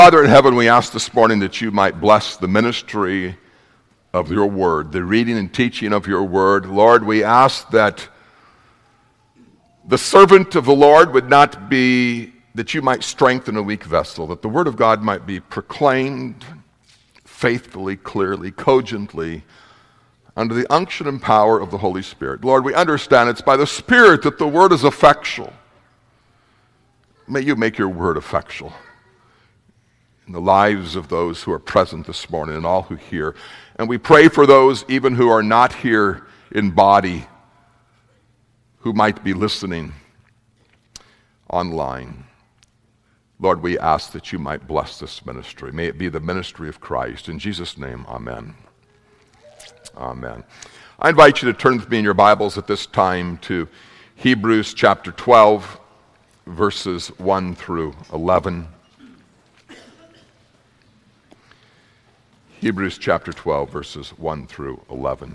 Father in heaven, we ask this morning that you might bless the ministry of your word, the reading and teaching of your word. Lord, we ask that the servant of the Lord would not be, that you might strengthen a weak vessel, that the word of God might be proclaimed faithfully, clearly, cogently, under the unction and power of the Holy Spirit. Lord, we understand it's by the Spirit that the word is effectual. May you make your word effectual in the lives of those who are present this morning and all who hear. And we pray for those even who are not here in body, who might be listening online. Lord, we ask that you might bless this ministry. May it be the ministry of Christ. In Jesus' name, amen. Amen. I invite you to turn with me in your Bibles at this time to Hebrews chapter 12, verses 1 through 11. Hebrews chapter 12, verses 1 through 11.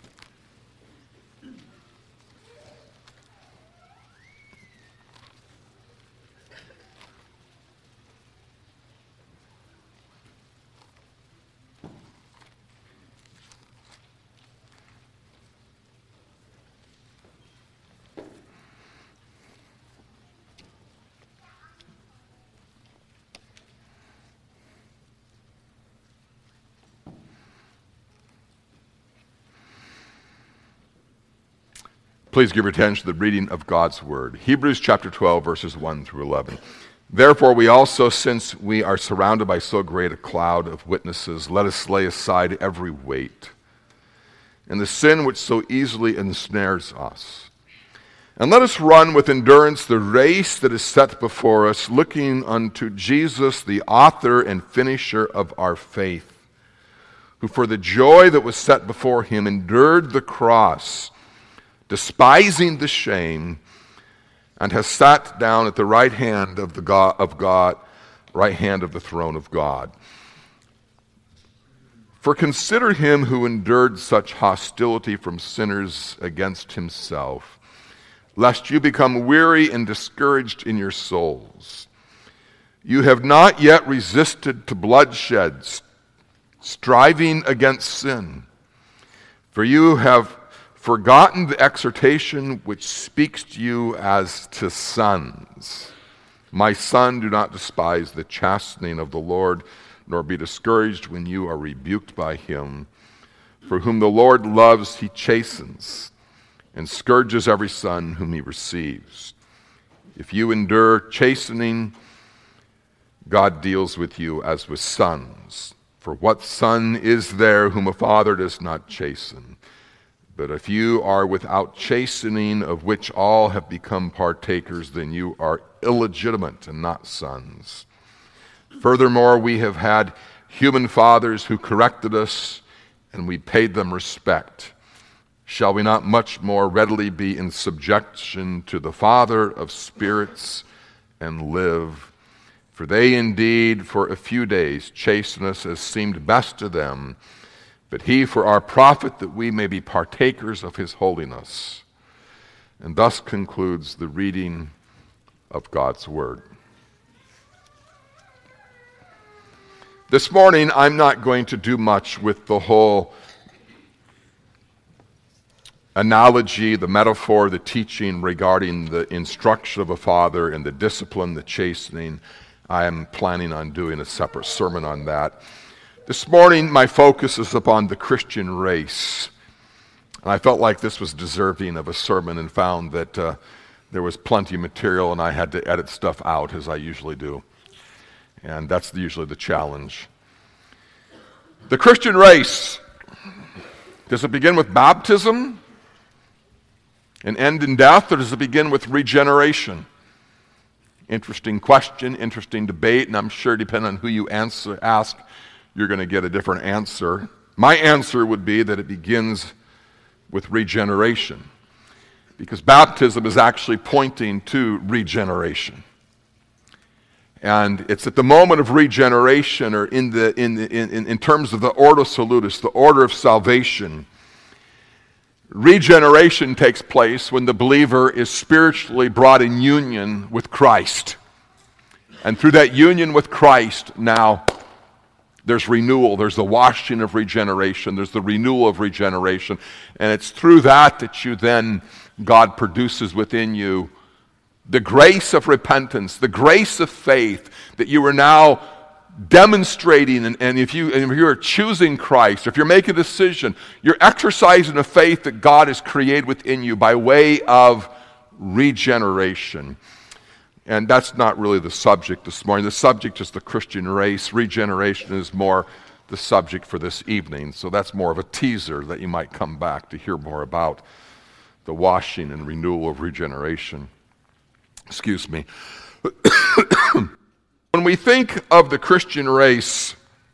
Please give your attention to the reading of God's word. Hebrews chapter 12, verses 1 through 11. Therefore we also, since we are surrounded by so great a cloud of witnesses, let us lay aside every weight and the sin which so easily ensnares us. And let us run with endurance the race that is set before us, looking unto Jesus, the author and finisher of our faith, who for the joy that was set before him endured the cross, despising the shame, and has sat down at the right hand of God, right hand of the throne of God. For consider him who endured such hostility from sinners against himself, lest you become weary and discouraged in your souls. You have not yet resisted to bloodshed, striving against sin. For you have forgotten the exhortation which speaks to you as to sons. My son, do not despise the chastening of the Lord, nor be discouraged when you are rebuked by him. For whom the Lord loves, he chastens, and scourges every son whom he receives. If you endure chastening, God deals with you as with sons. For what son is there whom a father does not chasten? But if you are without chastening, of which all have become partakers, then you are illegitimate and not sons. Furthermore, we have had human fathers who corrected us, and we paid them respect. Shall we not much more readily be in subjection to the Father of spirits and live? For they indeed for a few days chasten us as seemed best to them, but he for our profit, that we may be partakers of his holiness. And thus concludes the reading of God's word. This morning, I'm not going to do much with the whole analogy, the metaphor, the teaching regarding the instruction of a father and the discipline, the chastening. I am planning on doing a separate sermon on that. This morning, my focus is upon the Christian race. And I felt like this was deserving of a sermon and found that there was plenty of material and I had to edit stuff out, as I usually do. And that's usually the challenge. The Christian race, does it begin with baptism and end in death, or does it begin with regeneration? Interesting question, interesting debate, and I'm sure depending on who you ask, you're going to get a different answer. My answer would be that it begins with regeneration, because baptism is actually pointing to regeneration. And it's at the moment of regeneration, or in terms of the ordo salutis, the order of salvation. Regeneration takes place when the believer is spiritually brought in union with Christ. And through that union with Christ, now there's renewal. There's the washing of regeneration. There's the renewal of regeneration. And it's through that you then, God produces within you the grace of repentance, the grace of faith that you are now demonstrating. And if you are choosing Christ, if you're making a decision, you're exercising a faith that God has created within you by way of regeneration. And that's not really the subject this morning. The subject is the Christian race. Regeneration is more the subject for this evening. So that's more of a teaser that you might come back to hear more about the washing and renewal of regeneration. Excuse me. When we think of the Christian race,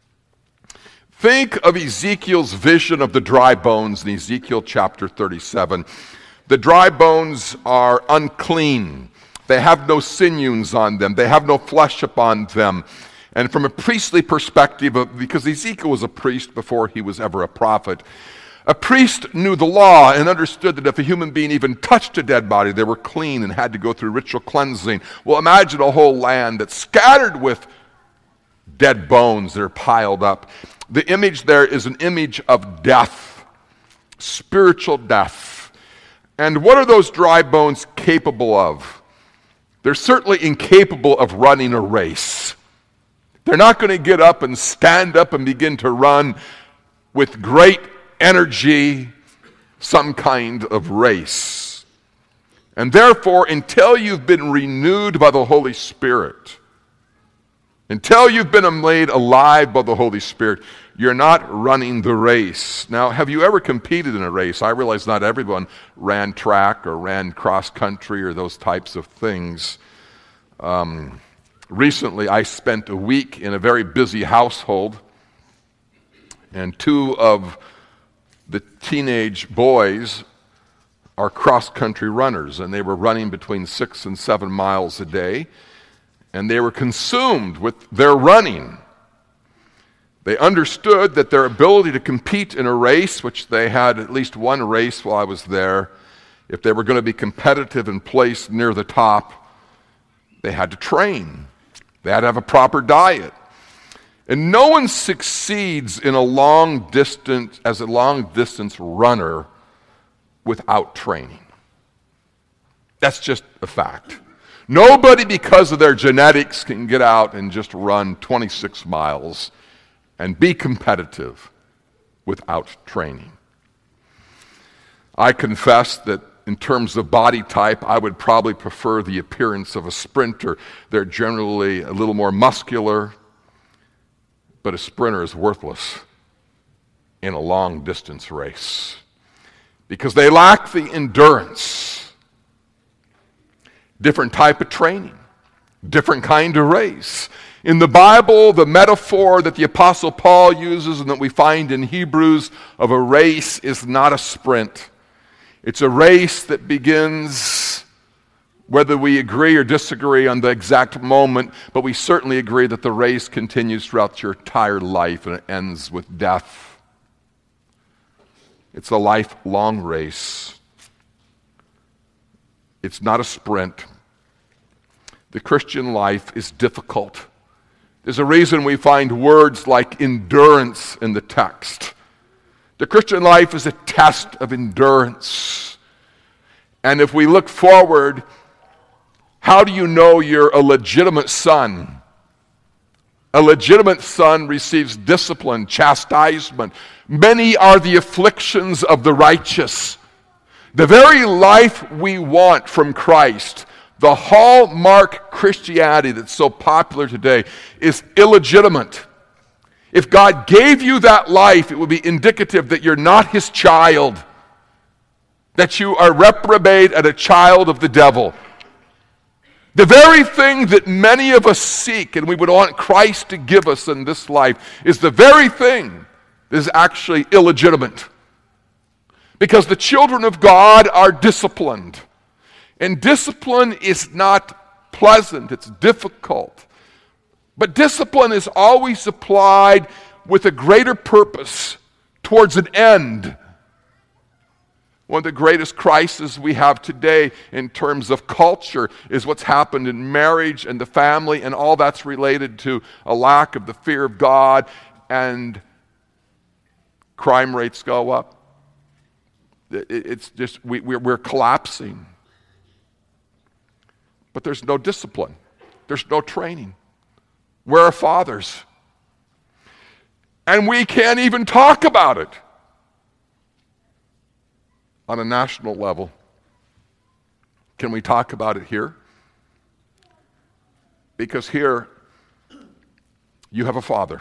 think of Ezekiel's vision of the dry bones in Ezekiel chapter 37. The dry bones are unclean. They have no sinews on them. They have no flesh upon them. And from a priestly perspective, because Ezekiel was a priest before he was ever a prophet, a priest knew the law and understood that if a human being even touched a dead body, they were clean and had to go through ritual cleansing. Well, imagine a whole land that's scattered with dead bones that are piled up. The image there is an image of death, spiritual death. And what are those dry bones capable of? They're certainly incapable of running a race. They're not going to get up and stand up and begin to run with great energy, some kind of race. And therefore, until you've been renewed by the Holy Spirit, until you've been made alive by the Holy Spirit, you're not running the race. Now, have you ever competed in a race? I realize not everyone ran track or ran cross country or those types of things. Recently, I spent a week in a very busy household, and two of the teenage boys are cross-country runners, and they were running between 6 and 7 miles a day, and they were consumed with their running. They understood that their ability to compete in a race, which they had at least one race while I was there, if they were going to be competitive and placed near the top, they had to train. They had to have a proper diet. And no one succeeds in a long distance runner without training. That's just a fact. Nobody, because of their genetics, can get out and just run 26 miles and be competitive without training. I confess that in terms of body type, I would probably prefer the appearance of a sprinter. They're generally a little more muscular, but a sprinter is worthless in a long-distance race because they lack the endurance. Different type of training, different kind of race. In the Bible, the metaphor that the Apostle Paul uses and that we find in Hebrews of a race is not a sprint. It's a race that begins, whether we agree or disagree on the exact moment, but we certainly agree that the race continues throughout your entire life and it ends with death. It's a lifelong race. It's not a sprint. The Christian life is difficult. There's a reason we find words like endurance in the text. The Christian life is a test of endurance. And if we look forward, how do you know you're a legitimate son? A legitimate son receives discipline, chastisement. Many are the afflictions of the righteous. The very life we want from Christ, the hallmark Christianity that's so popular today, is illegitimate. If God gave you that life, it would be indicative that you're not his child, that you are reprobate and a child of the devil. The very thing that many of us seek and we would want Christ to give us in this life is the very thing that is actually illegitimate. Because the children of God are disciplined. And discipline is not pleasant, it's difficult. But discipline is always applied with a greater purpose towards an end. One of the greatest crises we have today in terms of culture is what's happened in marriage and the family and all that's related to a lack of the fear of God, and crime rates go up. It's just, we're collapsing. But there's no discipline. There's no training. Where are fathers? And we can't even talk about it on a national level. Can we talk about it here? Because here, you have a father.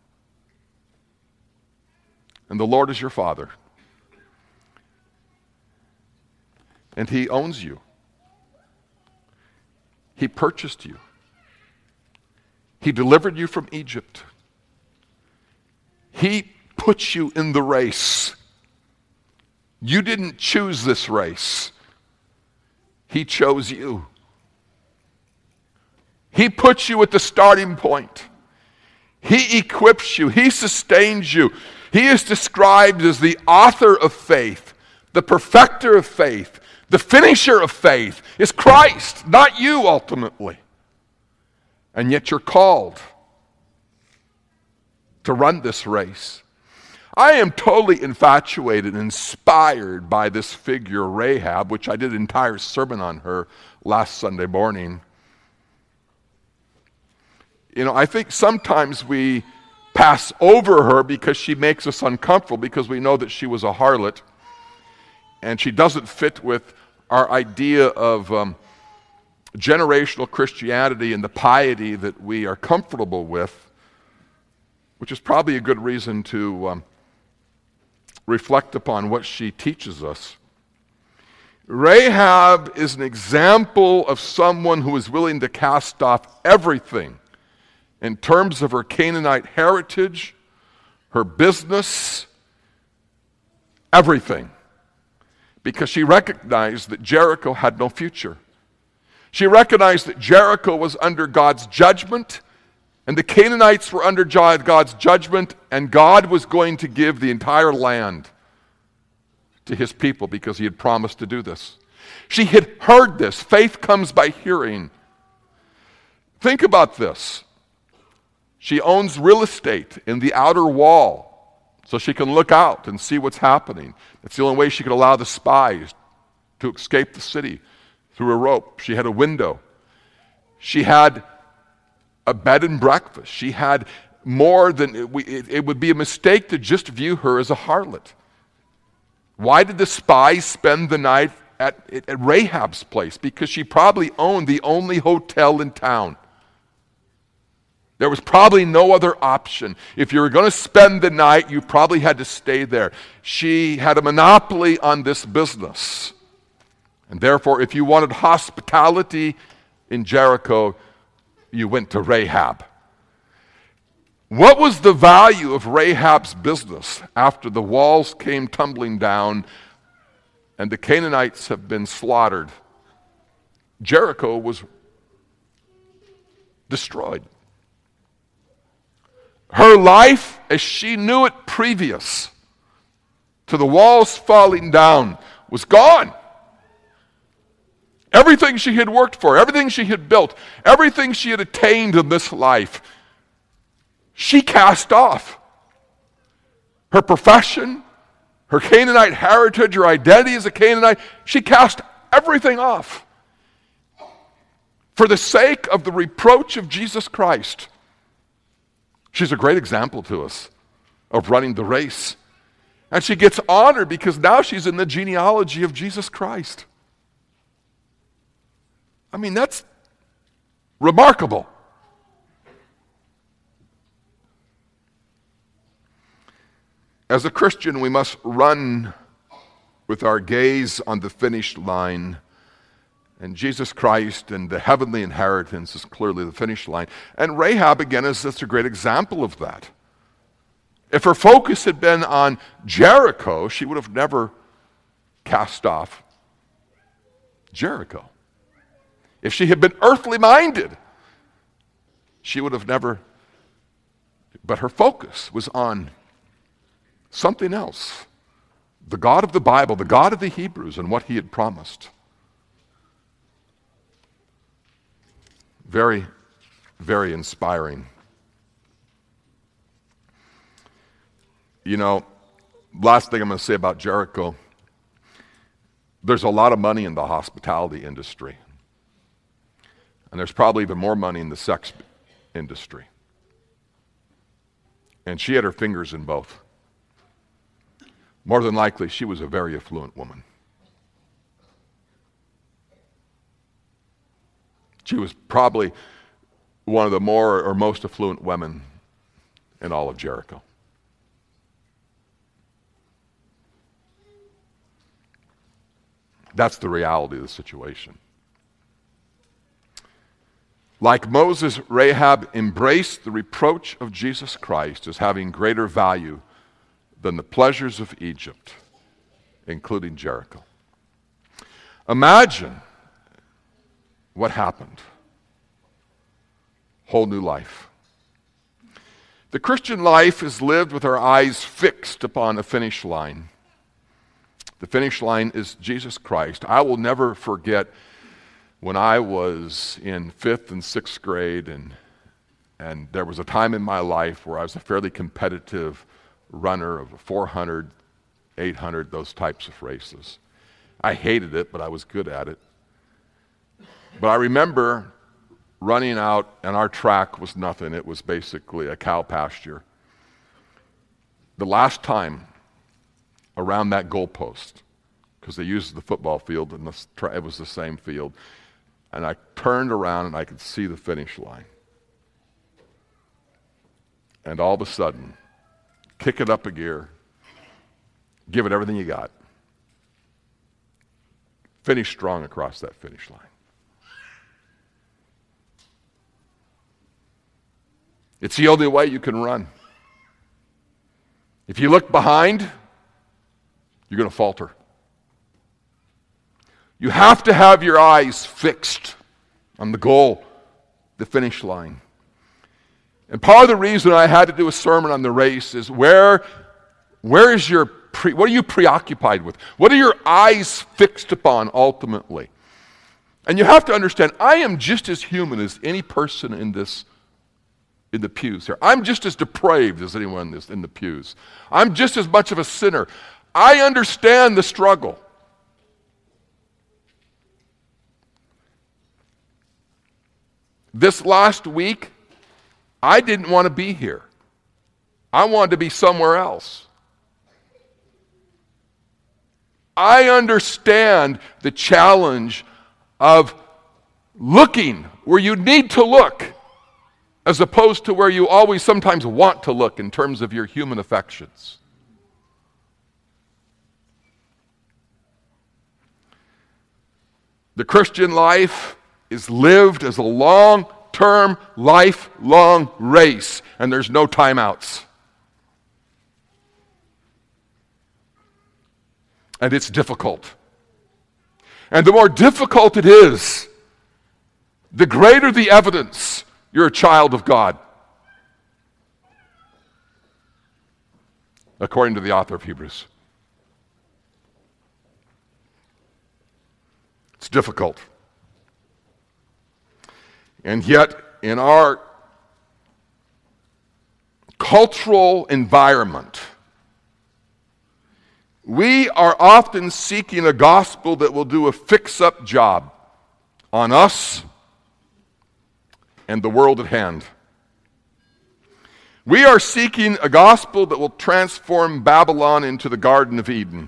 And the Lord is your father. And he owns you. He purchased you. He delivered you from Egypt. He put you in the race. You didn't choose this race. He chose you. He puts you at the starting point. He equips you. He sustains you. He is described as the author of faith, the perfecter of faith, the finisher of faith. Is Christ, not you ultimately. And yet you're called to run this race. I am totally infatuated and inspired by this figure, Rahab, which I did an entire sermon on her last Sunday morning. You know, I think sometimes we pass over her because she makes us uncomfortable, because we know that she was a harlot and she doesn't fit with our idea of generational Christianity and the piety that we are comfortable with, which is probably a good reason to reflect upon what she teaches us. Rahab is an example of someone who is willing to cast off everything in terms of her Canaanite heritage, her business, everything, because she recognized that Jericho had no future. She recognized that Jericho was under God's judgment, and the Canaanites were under God's judgment, and God was going to give the entire land to his people because he had promised to do this. She had heard this. Faith comes by hearing. Think about this. She owns real estate in the outer wall so she can look out and see what's happening. That's the only way she could allow the spies to escape the city, through a rope. She had a window. She had a bed and breakfast. She had more than, it would be a mistake to just view her as a harlot. Why did the spies spend the night at Rahab's place? Because she probably owned the only hotel in town. There was probably no other option. If you were going to spend the night, you probably had to stay there. She had a monopoly on this business. And therefore, if you wanted hospitality in Jericho, you went to Rahab. What was the value of Rahab's business after the walls came tumbling down and the Canaanites have been slaughtered? Jericho was destroyed. Her life, as she knew it previous to the walls falling down, was gone. Everything she had worked for, everything she had built, everything she had attained in this life, she cast off. Her profession, her Canaanite heritage, her identity as a Canaanite, she cast everything off for the sake of the reproach of Jesus Christ. She's a great example to us of running the race. And she gets honored because now she's in the genealogy of Jesus Christ. I mean, that's remarkable. As a Christian, we must run with our gaze on the finish line. And Jesus Christ and the heavenly inheritance is clearly the finish line. And Rahab, again, is just a great example of that. If her focus had been on Jericho, she would have never cast off Jericho. If she had been earthly minded, she would have never. But her focus was on something else. The God of the Bible, the God of the Hebrews, and what he had promised. Very, very inspiring. You know, last thing I'm going to say about Jericho, there's a lot of money in the hospitality industry. And there's probably even more money in the sex industry. And she had her fingers in both. More than likely, she was a very affluent woman. She was probably one of the more or most affluent women in all of Jericho. That's the reality of the situation. Like Moses, Rahab embraced the reproach of Jesus Christ as having greater value than the pleasures of Egypt, including Jericho. Imagine what happened. Whole new life. The Christian life is lived with our eyes fixed upon a finish line. The finish line is Jesus Christ. I will never forget when I was in 5th and 6th grade, and there was a time in my life where I was a fairly competitive runner of 400, 800, those types of races. I hated it, but I was good at it. But I remember running out, and our track was nothing. It was basically a cow pasture. The last time around that goalpost, because they used the football field, and it was the same field, and I turned around and I could see the finish line. And all of a sudden, kick it up a gear, give it everything you got, finish strong across that finish line. It's the only way you can run. If you look behind, you're going to falter. You have to have your eyes fixed on the goal, the finish line. And part of the reason I had to do a sermon on the race is where is your what are you preoccupied with? What are your eyes fixed upon ultimately? And you have to understand, I am just as human as any person in the pews here. I'm just as depraved as anyone in the pews. I'm just as much of a sinner. I understand the struggle. This last week, I didn't want to be here. I wanted to be somewhere else. I understand the challenge of looking where you need to look, as opposed to where you always sometimes want to look in terms of your human affections. The Christian life is lived as a long-term, lifelong race, and there's no timeouts. And it's difficult. And the more difficult it is, the greater the evidence you're a child of God, according to the author of Hebrews. It's difficult. And yet, in our cultural environment, we are often seeking a gospel that will do a fix-up job on us and the world at hand. We are seeking a gospel that will transform Babylon into the Garden of Eden.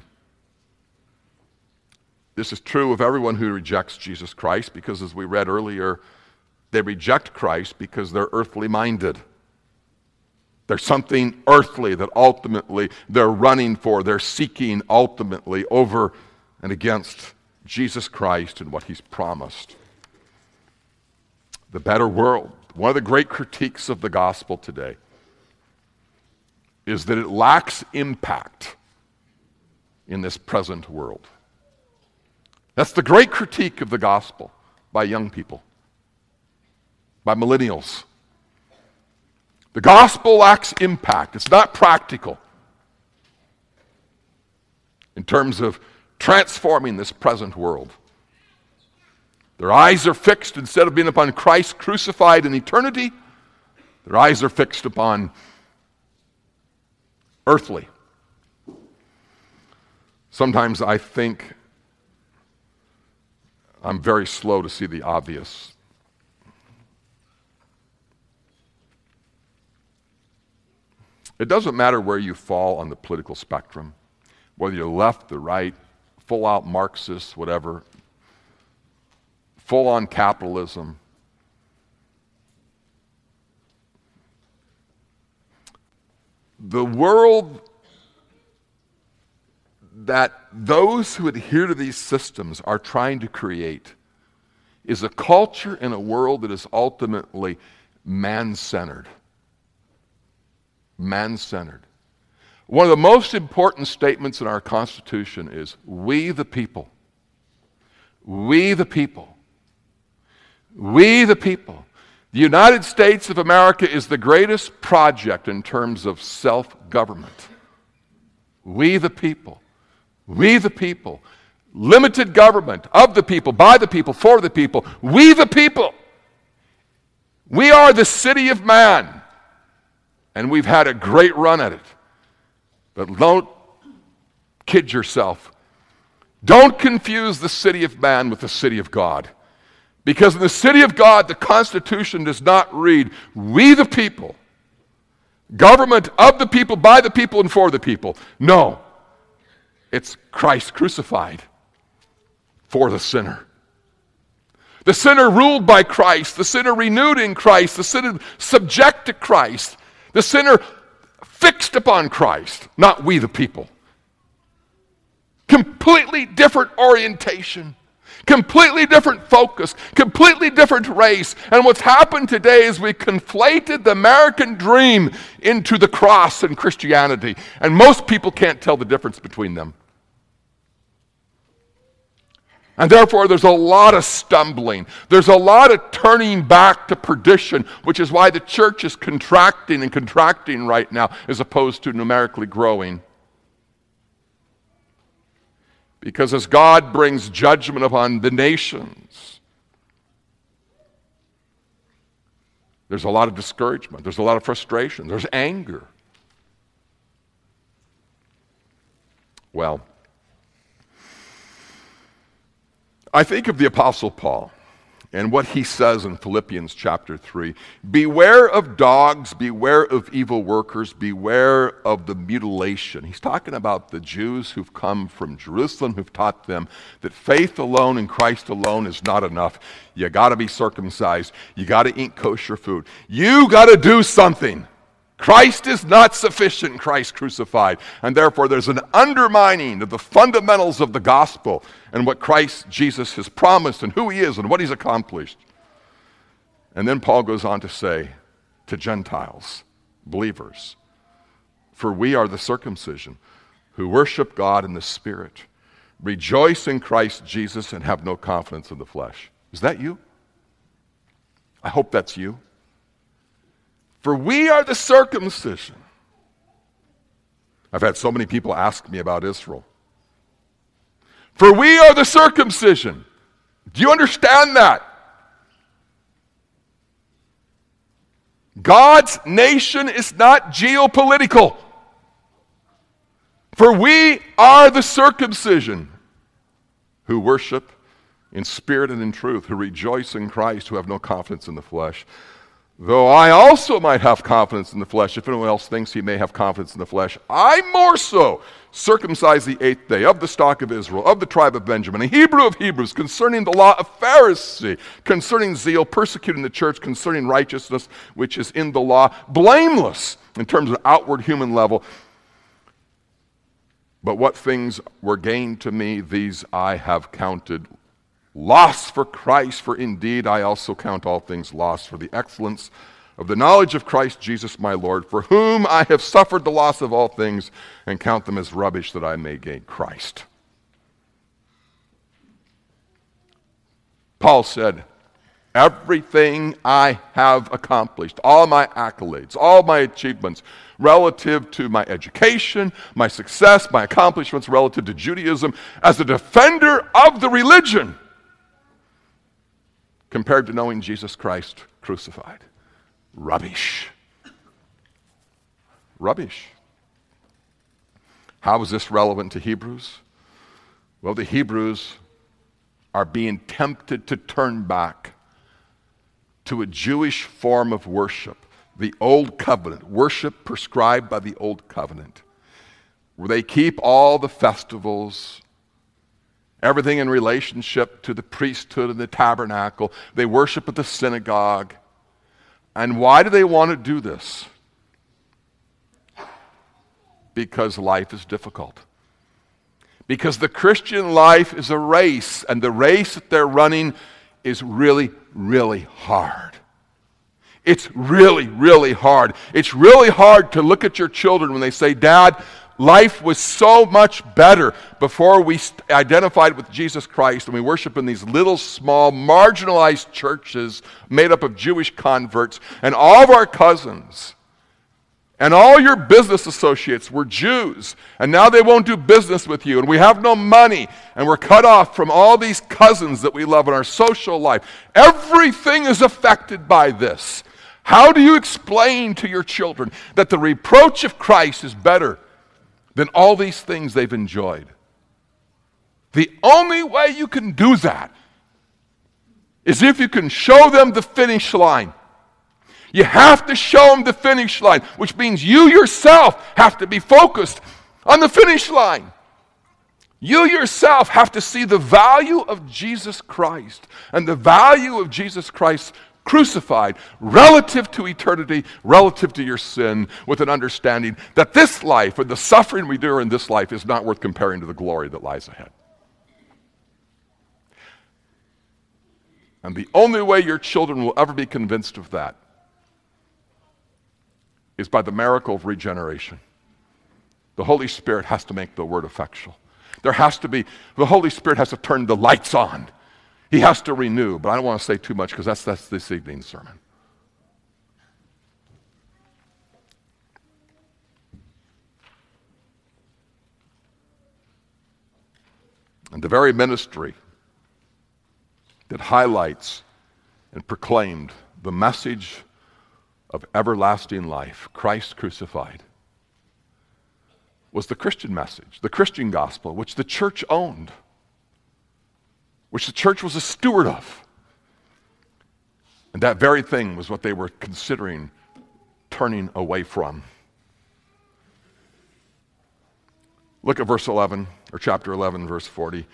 This is true of everyone who rejects Jesus Christ, because as we read earlier, they reject Christ because they're earthly minded. There's something earthly that ultimately they're running for, they're seeking ultimately over and against Jesus Christ and what he's promised. The better world. One of the great critiques of the gospel today is that it lacks impact in this present world. That's the great critique of the gospel by young people, by millennials. The gospel lacks impact. It's not practical. in terms of transforming this present world. Their eyes are fixed, instead of being upon Christ crucified in eternity, their eyes are fixed upon earthly. Sometimes I think I'm very slow to see the obvious. It doesn't matter where you fall on the political spectrum, whether you're left, the right, full-out Marxist, whatever, full-on capitalism. The world that those who adhere to these systems are trying to create is a culture and a world that is ultimately man-centered. Man-centered. One of the most important statements in our Constitution is, we the people. We the people. We the people. The United States of America is the greatest project in terms of self-government. We the people. We the people. Limited government, of the people, by the people, for the people. We the people. We are the city of man. And we've had a great run at it. But don't kid yourself. Don't confuse the city of man with the city of God. Because in the city of God, the Constitution does not read, we the people, government of the people, by the people, and for the people. No. It's Christ crucified for the sinner. The sinner ruled by Christ, the sinner renewed in Christ, the sinner subject to Christ, the sinner fixed upon Christ, not we the people. Completely different orientation. Completely different focus, completely different race. And what's happened today is we conflated the American dream into the cross and Christianity. And most people can't tell the difference between them. And therefore there's a lot of stumbling. There's a lot of turning back to perdition, which is why the church is contracting and contracting right now as opposed to numerically growing. Because as God brings judgment upon the nations, there's a lot of discouragement, there's a lot of frustration, there's anger. Well, I think of the Apostle Paul and what he says in Philippians chapter 3. Beware of dogs, beware of evil workers, beware of the mutilation. He's talking about the Jews who've come from Jerusalem, who've taught them that faith alone in Christ alone is not enough. You got to be circumcised. You got to eat kosher food. You got to do something. Christ is not sufficient, Christ crucified. And therefore there's an undermining of the fundamentals of the gospel and what Christ Jesus has promised and who he is and what he's accomplished. And then Paul goes on to say to Gentiles, believers, for we are the circumcision who worship God in the Spirit, rejoice in Christ Jesus, and have no confidence in the flesh. Is that you? I hope that's you. For we are the circumcision. I've had so many people ask me about Israel. For we are the circumcision. Do you understand that? God's nation is not geopolitical. For we are the circumcision who worship in spirit and in truth, who rejoice in Christ, who have no confidence in the flesh. Though I also might have confidence in the flesh, if anyone else thinks he may have confidence in the flesh, I more so, circumcised the 8th day, of the stock of Israel, of the tribe of Benjamin, a Hebrew of Hebrews, concerning the law of Pharisee, concerning zeal, persecuting the church, concerning righteousness, which is in the law, blameless in terms of outward human level. But what things were gained to me, these I have counted loss for Christ, for indeed I also count all things lost for the excellence of the knowledge of Christ Jesus my Lord, for whom I have suffered the loss of all things, and count them as rubbish that I may gain Christ. Paul said, Everything I have accomplished, all my accolades, all my achievements relative to my education, my success, my accomplishments relative to Judaism as a defender of the religion compared to knowing Jesus Christ crucified. Rubbish. Rubbish. How is this relevant to Hebrews? Well, the Hebrews are being tempted to turn back to a Jewish form of worship, the Old Covenant, worship prescribed by the Old Covenant, where they keep all the festivals, everything in relationship to the priesthood and the tabernacle. They worship at the synagogue. And why do they want to do this? Because life is difficult. Because the Christian life is a race, and the race that they're running is really, really hard. It's really, really hard. It's really hard to look at your children when they say, Dad, life was so much better before we identified with Jesus Christ and we worship in these little, small, marginalized churches made up of Jewish converts, and all of our cousins and all your business associates were Jews, and now they won't do business with you, and we have no money, and we're cut off from all these cousins that we love in our social life. Everything is affected by this. How do you explain to your children that the reproach of Christ is better than all these things they've enjoyed? The only way you can do that is if you can show them the finish line. You have to show them the finish line, which means you yourself have to be focused on the finish line. You yourself have to see the value of Jesus Christ and the value of Jesus Christ crucified relative to eternity, relative to your sin, with an understanding that this life and the suffering we do in this life is not worth comparing to the glory that lies ahead. And the only way your children will ever be convinced of that is by the miracle of regeneration. The Holy Spirit has to make the word effectual. The Holy Spirit has to turn the lights on. He has to renew, but I don't want to say too much because that's this evening's sermon. And the very ministry that highlights and proclaimed the message of everlasting life, Christ crucified, was the Christian message, the Christian gospel, which the church owned, which the church was a steward of. And that very thing was what they were considering turning away from. Look at verse 11, or chapter 11, verse 40.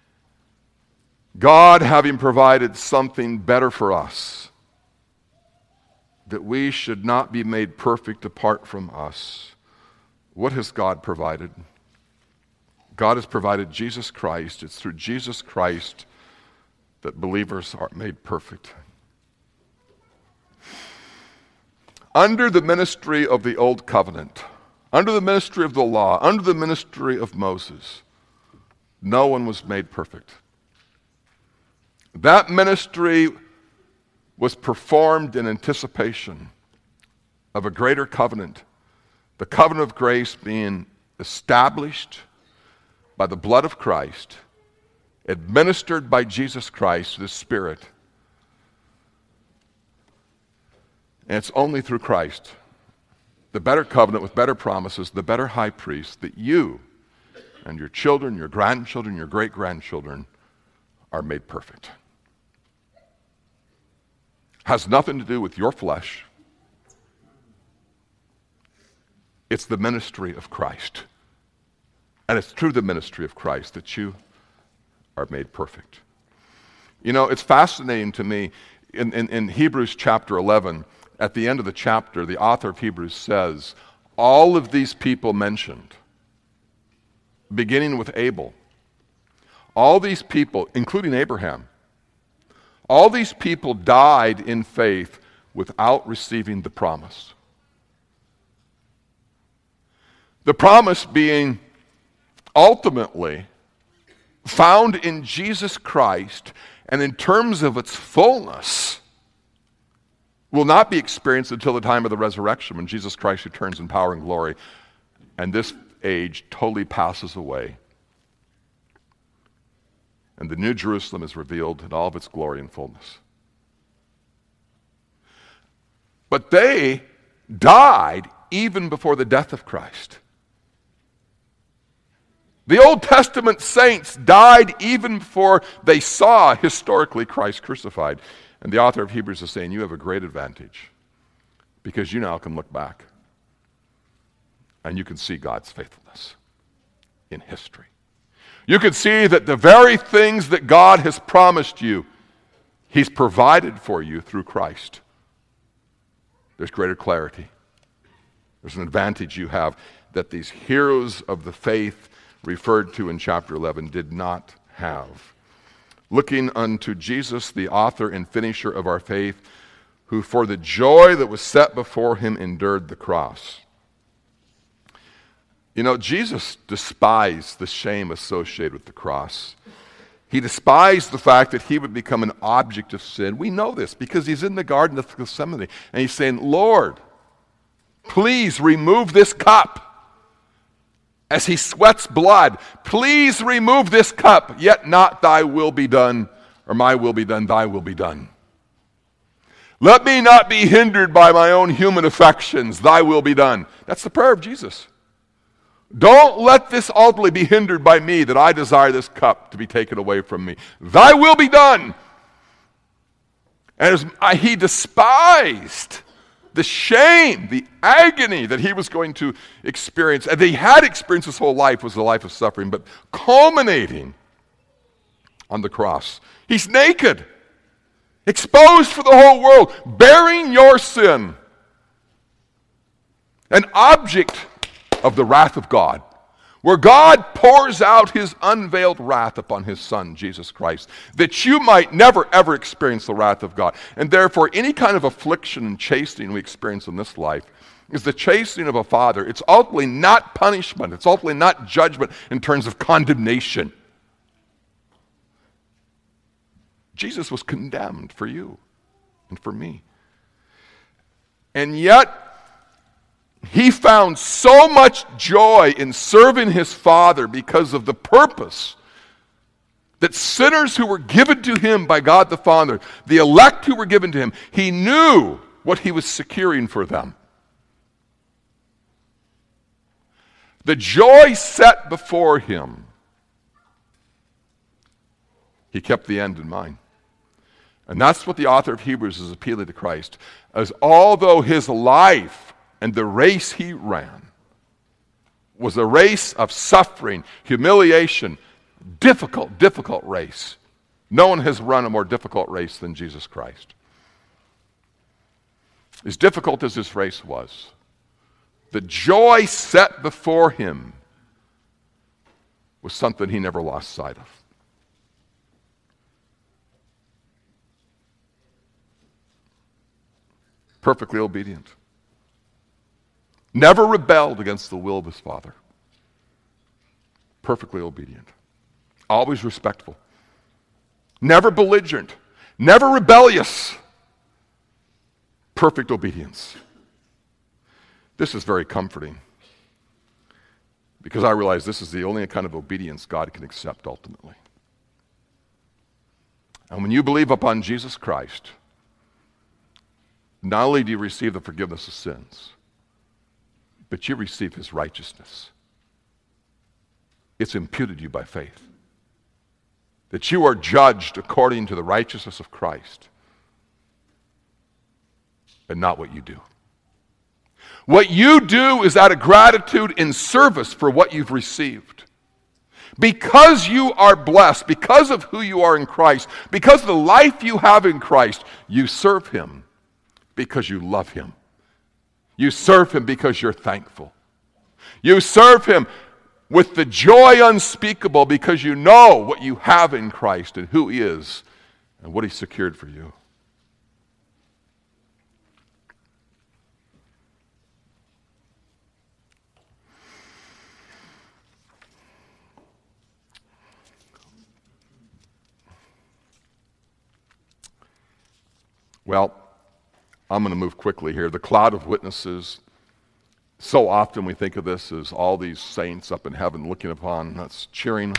God, having provided something better for us, that we should not be made perfect apart from us. What has God provided? God has provided Jesus Christ. It's through Jesus Christ that believers are made perfect. Under the ministry of the Old Covenant, under the ministry of the law, under the ministry of Moses, no one was made perfect. That ministry was performed in anticipation of a greater covenant, the covenant of grace being established by the blood of Christ, administered by Jesus Christ, the Spirit. And it's only through Christ, the better covenant with better promises, the better high priest, that you and your children, your grandchildren, your great-grandchildren are made perfect. Has nothing to do with your flesh. It's the ministry of Christ. And it's through the ministry of Christ that you are made perfect. You know, it's fascinating to me, in Hebrews chapter 11, at the end of the chapter, the author of Hebrews says, all of these people mentioned, beginning with Abel, all these people, including Abraham, all these people died in faith without receiving the promise. The promise being ultimately found in Jesus Christ and in terms of its fullness, will not be experienced until the time of the resurrection, when Jesus Christ returns in power and glory, and this age totally passes away, and the New Jerusalem is revealed in all of its glory and fullness. But they died even before the death of Christ. The Old Testament saints died even before they saw historically Christ crucified. And the author of Hebrews is saying, you have a great advantage, because you now can look back and you can see God's faithfulness in history. You can see that the very things that God has promised you, He's provided for you through Christ. There's greater clarity. There's an advantage you have that these heroes of the faith referred to in chapter 11 did not have. Looking unto Jesus, the author and finisher of our faith, who for the joy that was set before him endured the cross. You know, Jesus despised the shame associated with the cross. He despised the fact that he would become an object of sin. We know this because he's in the Garden of Gethsemane and he's saying, Lord, please remove this cup. As he sweats blood, please remove this cup, yet not thy will be done, or my will be done, thy will be done. Let me not be hindered by my own human affections, thy will be done. That's the prayer of Jesus. Don't let this ultimately be hindered by me, that I desire this cup to be taken away from me. Thy will be done. And he despised the shame, the agony that he was going to experience, and that he had experienced his whole life, was a life of suffering, but culminating on the cross. He's naked, exposed for the whole world, bearing your sin, an object of the wrath of God, where God pours out his unveiled wrath upon his Son, Jesus Christ, that you might never, ever experience the wrath of God. And therefore, any kind of affliction and chastening we experience in this life is the chastening of a father. It's ultimately not punishment. It's ultimately not judgment in terms of condemnation. Jesus was condemned for you and for me. And yet, he found so much joy in serving his Father because of the purpose that sinners who were given to him by God the Father, the elect who were given to him, he knew what he was securing for them. The joy set before him, he kept the end in mind. And that's what the author of Hebrews is appealing to Christ, as although his life and the race he ran was a race of suffering, humiliation, difficult race. No one has run a more difficult race than Jesus Christ. As difficult as this race was, the joy set before him was something he never lost sight of. Perfectly obedient. Never rebelled against the will of his Father. Perfectly obedient. Always respectful. Never belligerent. Never rebellious. Perfect obedience. This is very comforting, because I realize this is the only kind of obedience God can accept ultimately. And when you believe upon Jesus Christ, not only do you receive the forgiveness of sins, but you receive his righteousness. It's imputed to you by faith. That you are judged according to the righteousness of Christ, and not what you do. What you do is out of gratitude in service for what you've received. Because you are blessed, because of who you are in Christ, because of the life you have in Christ, you serve him because you love him. You serve him because you're thankful. You serve him with the joy unspeakable because you know what you have in Christ and who he is and what he secured for you. Well, I'm going to move quickly here. The cloud of witnesses. So often we think of this as all these saints up in heaven looking upon us, cheering.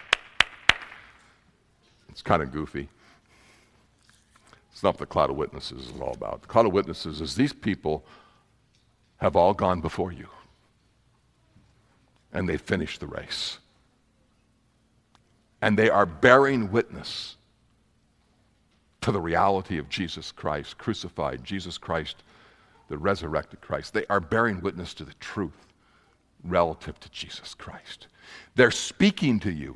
It's kind of goofy. It's not what the cloud of witnesses is all about. The cloud of witnesses is these people have all gone before you, and they finished the race. And they are bearing witness to the reality of Jesus Christ, crucified, Jesus Christ, the resurrected Christ. They are bearing witness to the truth relative to Jesus Christ. They're speaking to you.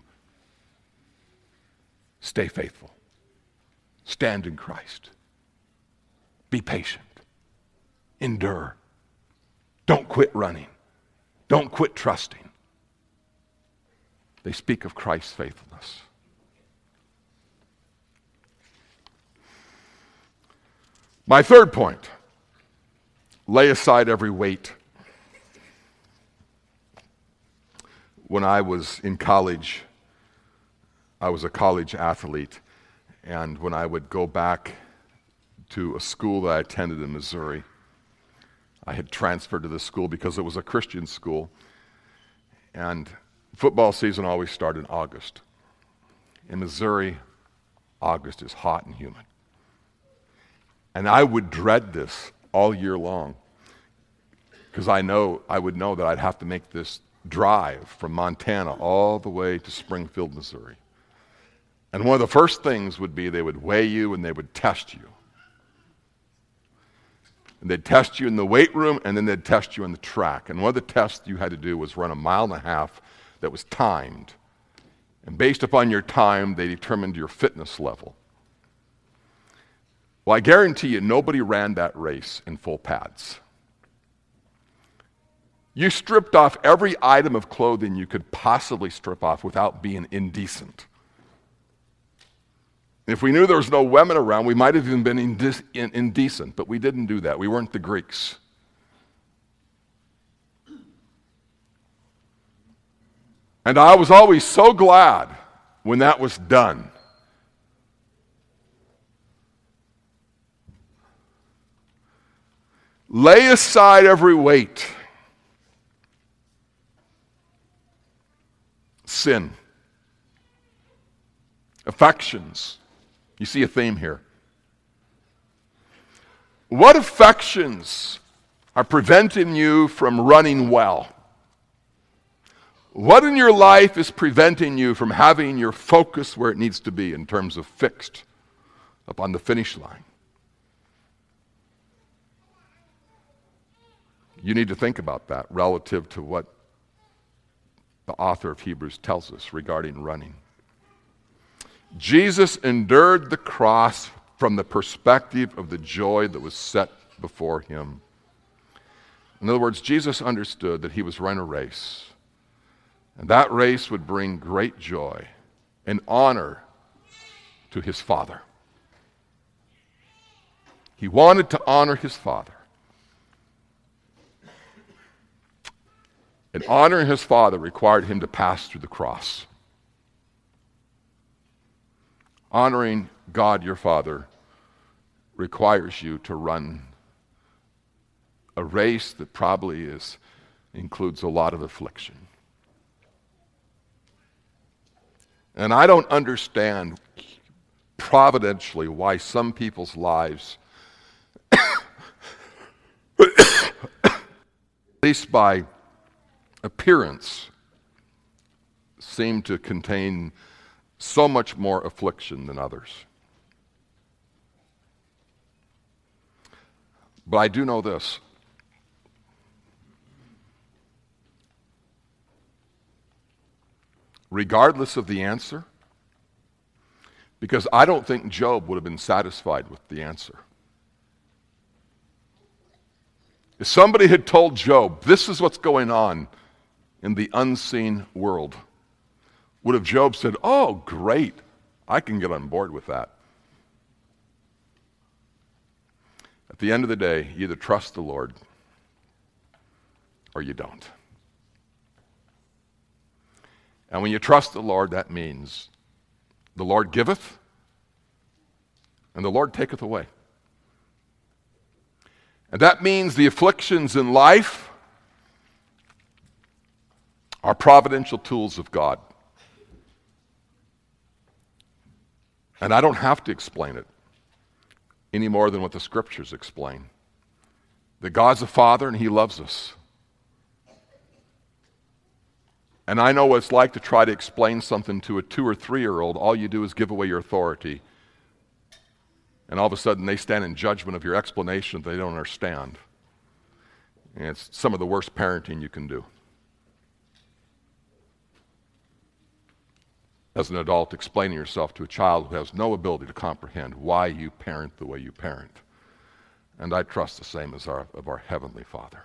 Stay faithful. Stand in Christ. Be patient. Endure. Don't quit running. Don't quit trusting. They speak of Christ's faithfulness. My third point, lay aside every weight. When I was in college, I was a college athlete, and when I would go back to a school that I attended in Missouri, I had transferred to this school because it was a Christian school, and football season always started in August. In Missouri, August is hot and humid. And I would dread this all year long because I would know that I'd have to make this drive from Montana all the way to Springfield, Missouri. And one of the first things would be they would weigh you and they would test you. And they'd test you in the weight room, and then they'd test you on the track. And one of the tests you had to do was run 1.5 miles that was timed. And based upon your time, they determined your fitness level. Well, I guarantee you, nobody ran that race in full pads. You stripped off every item of clothing you could possibly strip off without being indecent. If we knew there was no women around, we might have even been indecent, but we didn't do that. We weren't the Greeks. And I was always so glad when that was done. Lay aside every weight. Sin. Affections. You see a theme here. What affections are preventing you from running well? What in your life is preventing you from having your focus where it needs to be in terms of fixed upon the finish line? You need to think about that relative to what the author of Hebrews tells us regarding running. Jesus endured the cross from the perspective of the joy that was set before him. In other words, Jesus understood that he was running a race, and that race would bring great joy and honor to his Father. He wanted to honor his Father. And honoring his Father required him to pass through the cross. Honoring God your Father requires you to run a race that probably includes a lot of affliction. And I don't understand providentially why some people's lives, at least by appearance, seem to contain so much more affliction than others. But I do know this. Regardless of the answer, because I don't think Job would have been satisfied with the answer. If somebody had told Job, this is what's going on in the unseen world, would have Job said, oh, great, I can get on board with that. At the end of the day, you either trust the Lord or you don't. And when you trust the Lord, that means the Lord giveth and the Lord taketh away. And that means the afflictions in life are providential tools of God. And I don't have to explain it any more than what the Scriptures explain. That God's a Father and He loves us. And I know what it's like to try to explain something to a 2 or 3-year-old. All you do is give away your authority. And all of a sudden they stand in judgment of your explanation that they don't understand. And it's some of the worst parenting you can do. As an adult, explaining yourself to a child who has no ability to comprehend why you parent the way you parent. And I trust the same as of our Heavenly Father.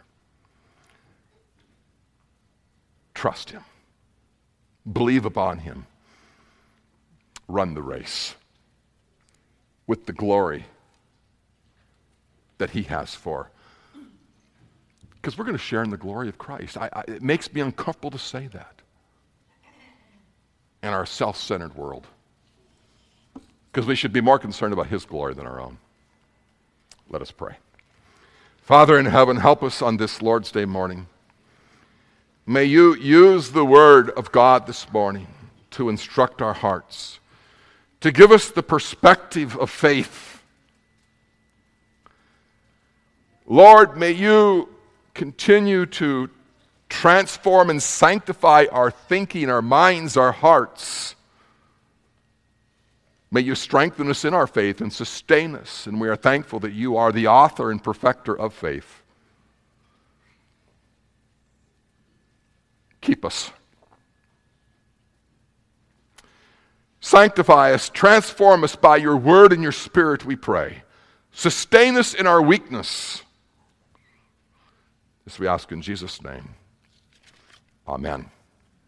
Trust Him. Believe upon Him. Run the race with the glory that He has for. Because we're going to share in the glory of Christ. It makes me uncomfortable to say that in our self-centered world. Because we should be more concerned about His glory than our own. Let us pray. Father in heaven, help us on this Lord's Day morning. May You use the Word of God this morning to instruct our hearts, to give us the perspective of faith. Lord, may You continue to transform and sanctify our thinking, our minds, our hearts. May You strengthen us in our faith and sustain us. And we are thankful that You are the author and perfecter of faith. Keep us. Sanctify us, transform us by Your word and Your Spirit, we pray. Sustain us in our weakness. This we ask in Jesus' name. Amen.